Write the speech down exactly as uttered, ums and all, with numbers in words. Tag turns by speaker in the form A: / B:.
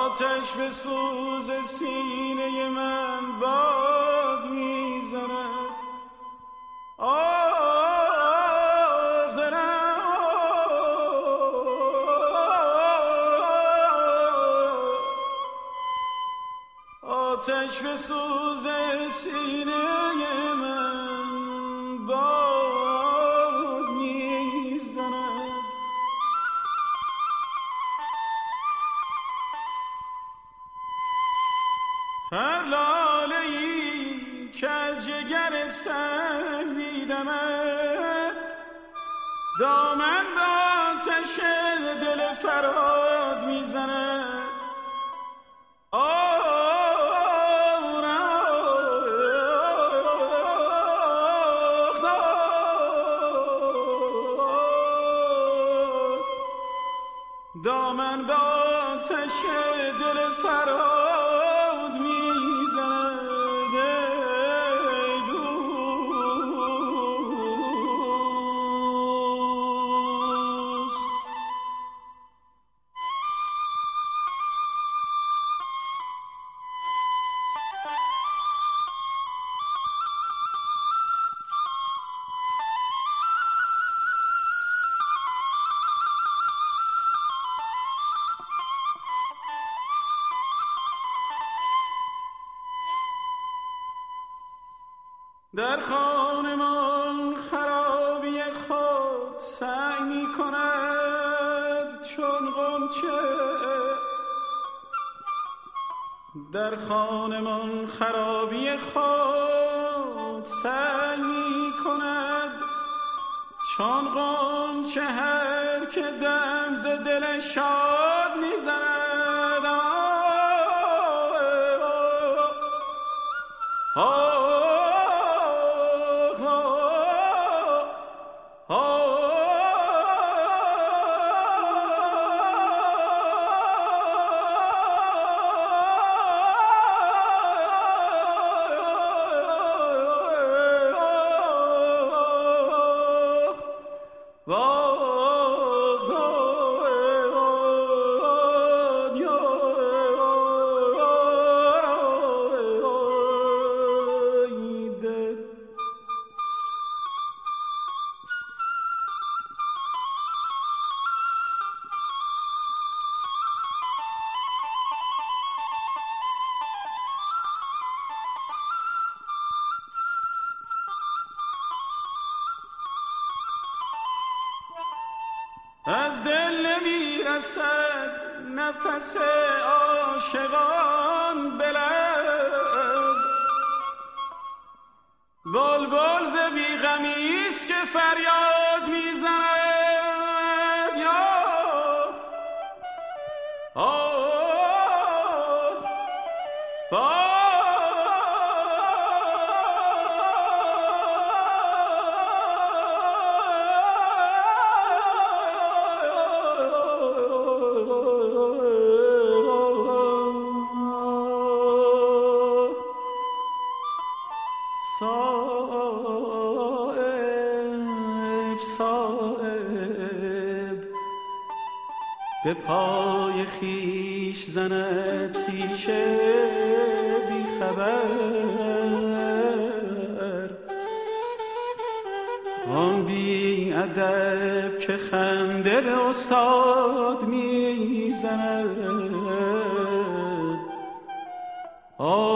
A: آتش به سوز سینه من باد میزند. آه دلم آتش به سوز سینه من باد میزند. هر لاله‌ای که از جگر سنگ می‌دمد دامن به آتش دل فرهاد میزند. دامن به آتش دل فرهاد میزند. ای دوست در خانمان خرابی خود سعی می کند چون غنچه. در خانمان خرابی خود سعی می کند چون غنچه هر که دم ز دل شاد می زند. از دل نمیرسد نفس عاشقان به لب. بلبل ز بیغمیست که فریاد میزند. یا آه آه صائب صائب به پای خیش زند تیشه بی خبر. آن بی ادب که خنده به استاد می زند.